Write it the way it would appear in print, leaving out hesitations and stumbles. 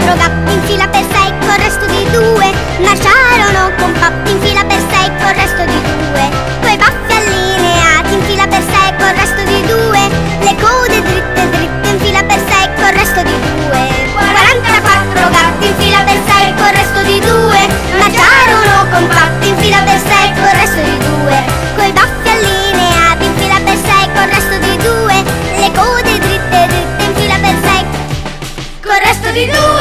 quattro gatti in fila per sei col resto di due. Marciarono compatti in fila per sei col resto di due. Coi baffi allineati in fila per sei col resto di due. Le code dritte dritte in fila per sei col resto di due. 44 gatti in fila per sei col resto di due. Marciarono compatti in fila per sei col resto di due. Coi baffi allineati in fila per sei col resto di due. Le code dritte dritte in fila per sei col resto di due.